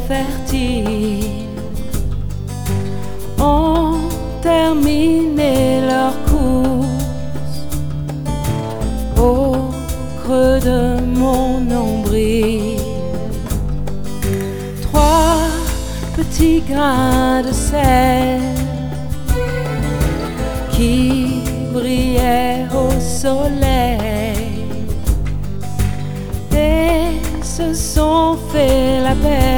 fertiles ont terminé leur course au creux de mon nombril. 3 petits grains de sel qui brillaient au soleil et se sont fait la paix.